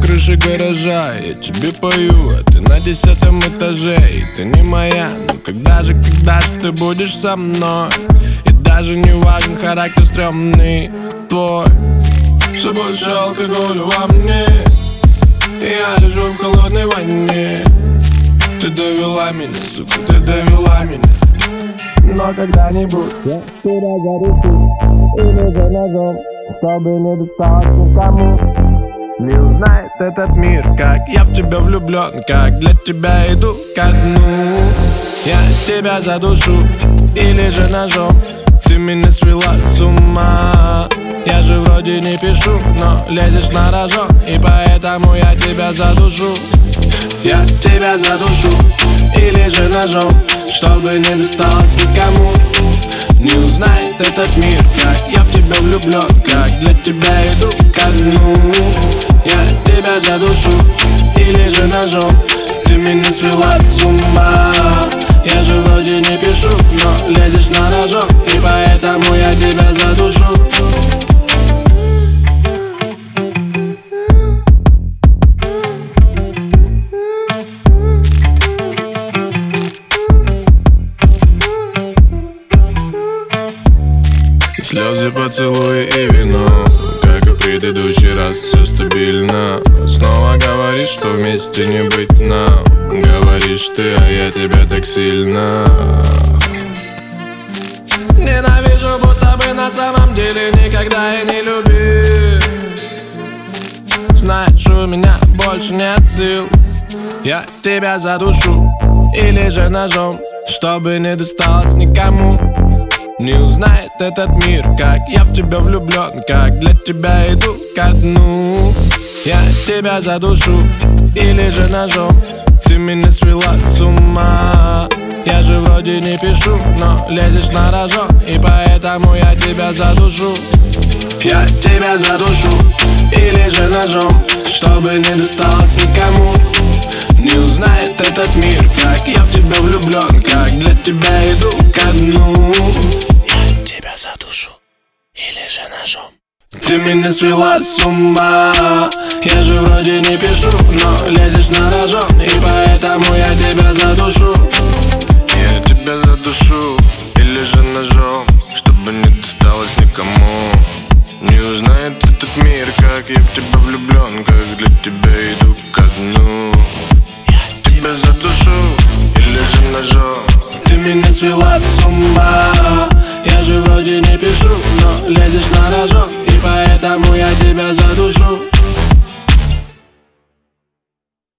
крыше гаража, я тебе пою, а ты на 10-м этаже. И ты не моя, но когда же ты будешь со мной? И даже не важен характер стрёмный твой. Все больше алкоголя во мне, и я лежу в холодной ванне. Ты довела меня, сука, ты довела меня. Но когда-нибудь я тебя зарушу или же ножом, чтобы не досталось никому. Не узнает этот мир, как я в тебя влюблен, как для тебя иду ко дну. Я тебя задушу или же ножом, ты меня свела с ума. Я же вроде не пишу, но лезешь на рожон, и поэтому я тебя задушу. Я тебя задушу или же ножом, чтобы не досталось никому. Не узнает этот мир, как я в тебя влюблен, как для тебя иду ко дну. Я тебя задушу или же ножом, ты меня свела с ума. Я же вроде не пишу, но лезешь на рожон, и поэтому я тебя задушу. Слезы, поцелуи и вино, как и в предыдущий раз, все стабильно. Снова говоришь, что вместе не быть нам. Говоришь ты, а я тебя так сильно ненавижу, будто бы на самом деле никогда и не любил. Знаешь, у меня больше нет сил. Я тебя задушу или же ножом, чтобы не досталось никому. Не узнает этот мир, как я в тебя влюблен, как для тебя иду ко дну. Я тебя задушу или же ножом, ты меня свела с ума. Я же вроде не пишу, но лезешь на рожон, и поэтому я тебя задушу. Я тебя задушу или же ножом, чтобы не досталось никому. Не узнает этот мир, как я в тебя влюблен, как для тебя иду ко дну. Я тебя задушу или же ножом, ты меня свела с ума. Я же вроде не пишу, но лезешь на рожон, и поэтому я тебя задушу. Я тебя задушу или же ножом, чтобы не досталось никому. Не узнает этот мир, как я в тебя влюблен, как для тебя иду ко дну. Я тебя задушу или же ножом, ты меня свела с ума. Я же вроде не пишу, но лезешь на рожон, и поэтому я тебя задушу.